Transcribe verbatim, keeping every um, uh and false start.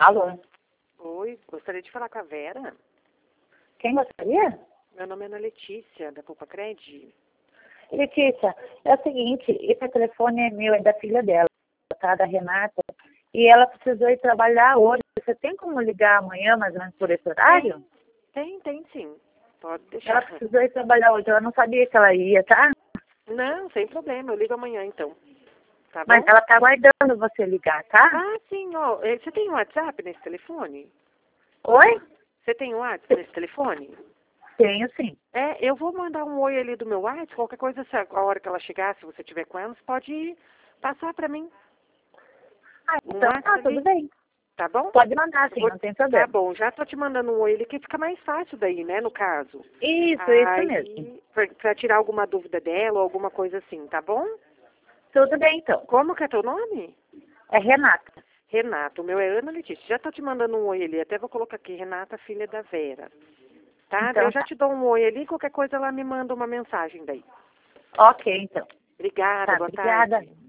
Alô? Oi, gostaria de falar com a Vera. Quem gostaria? Meu nome é Ana Letícia, da Poupa Cred. Letícia, é o seguinte, esse telefone é meu, é da filha dela, tá? Da Renata. E ela precisou ir trabalhar hoje. Você tem como ligar amanhã, mais ou menos por esse horário? Tem, tem sim. Pode Ela deixar. precisou ir trabalhar hoje. Ela não sabia que ela ia, tá? Não, sem problema. Eu ligo amanhã, então. Tá bom? Mas ela tá aguardando você ligar, tá? Ah, sim. Ó, eh, você tem um WhatsApp nesse telefone? Oi? Você tem um WhatsApp nesse telefone? Tenho sim. É, eu vou mandar um oi ali do meu WhatsApp. Qualquer coisa, se a a hora que ela chegar, se você tiver com ela, você pode passar pra mim. Ah, Um então tá, WhatsApp tudo ali. bem. Tá bom? Pode mandar sim, Vou- não tem Tá problema. bom, já tô te mandando um oi ali que fica mais fácil daí, né, no caso. Isso, isso mesmo. Aí, pra, pra tirar alguma dúvida dela ou alguma coisa assim, tá bom? Tudo bem, então. Como que é teu nome? É Renata. Renato, o meu é Ana Letícia. Já tô te mandando um oi ali, até vou colocar aqui, Renata, filha da Vera. Tá? Então Eu já tá. te dou um oi ali, qualquer coisa ela me manda uma mensagem daí. Ok, então. Obrigada, Tá, boa obrigada. tarde.